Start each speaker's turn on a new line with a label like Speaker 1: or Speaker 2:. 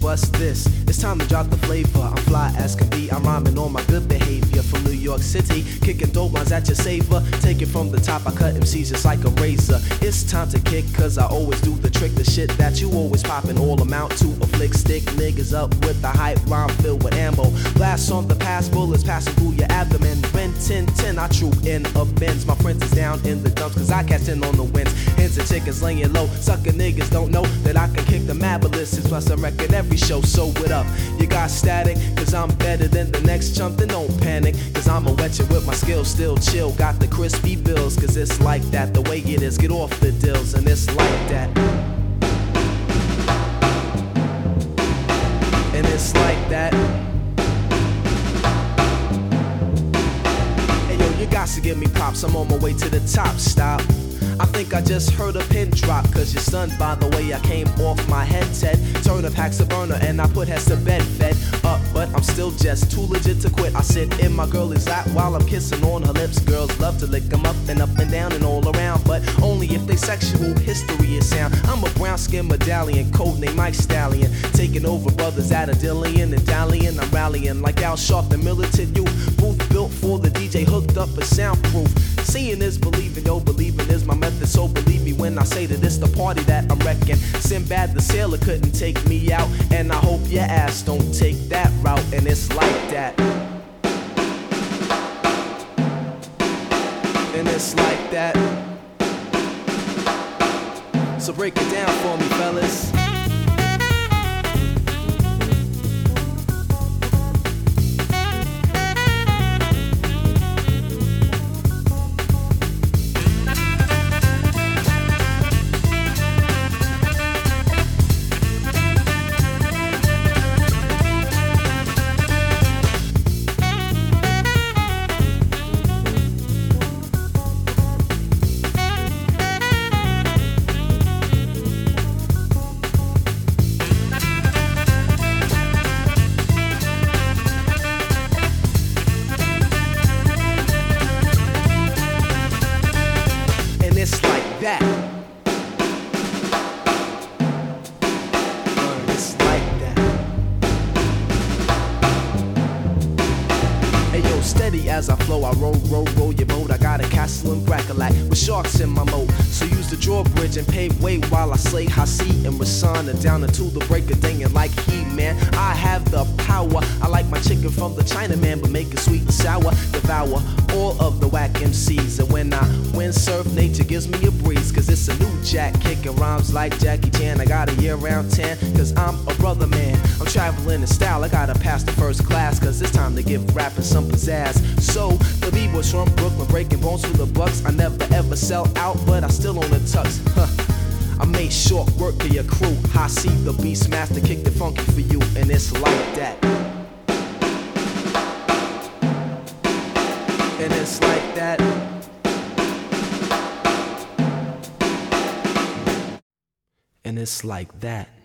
Speaker 1: bust this. It's time to drop the flavor. I'm fly as can be. I'm rhyming on my good behavior from New York City. Kicking dope lines at your saver. Take it from the top, I cut MCs just like a razor. It's time to kick, cause I always do the trick. The shit that you always poppin' all amount to a flick. Stick niggas up with the hype rhyme filled with ammo. Blast on the pass, bullets passing through your abdomen. When 10-10, I troop in a Benz. My friends is down in the dumps, cause I catch in on the winds. Hens and chickens laying low. Sucker niggas don't know that I can kick the marvelous. Plus I record every show, so what up? You got static, cause I'm better than the next chump. Then don't panic, cause I'ma wet you with my skills. Still chill, got the crispy bills, cause it's like that. The way it is, get off the deals, and it's like that. And it's like that. Hey yo, you got to give me props, I'm on my way to the top, stop. I think I just heard a pin drop, cause you're stunned by the way I came off my headset. Turn up hacks a burner and I put heads to bed, fed up, but I'm still just too legit to quit. I sit in my girlie's lap while I'm kissing on her lips. Girls love to lick them up and down and all around, but only if they sexual history is sound. I'm a brown skin medallion, codename Mike Stallion, taking over brothers at a dillion and dallying. I'm rallying like Al Sharpton, militant youth. Booth built for the DJ, hooked up and soundproof. Seeing is believing, yo, believing is my method. So believe me when I say that it's the party that I'm wrecking. Sinbad the sailor couldn't take me out, and I hope your ass don't take that route. And it's like that. And it's like that. So break it down for me, fellas. It's like that. It's like that. Hey yo, steady as I flow, I roll your boat. I got a castle in Brackalack with sharks in my moat. So use the drawbridge and pave way while I slay Hasi and Rasana down until the break of day. And like He-Man, I have the power. I like my chicken from the Chinaman, but make it sweet and sour. Devour all of the whack MCs. And when I windsurf, nature gives me a breeze, cause it's a new jack kicking rhymes like Jackie Chan. I got a year-round tan, cause I'm a brother man. I'm traveling in style, I gotta pass the first class, cause it's time to give rapping some pizzazz. So, the B-boys from Brooklyn, breaking bones for the bucks. I never ever sell out, but I still own the tux. I made short work of your crew. I see the beast master kick the funky for you, and it's like that. And it's like that. And it's like that.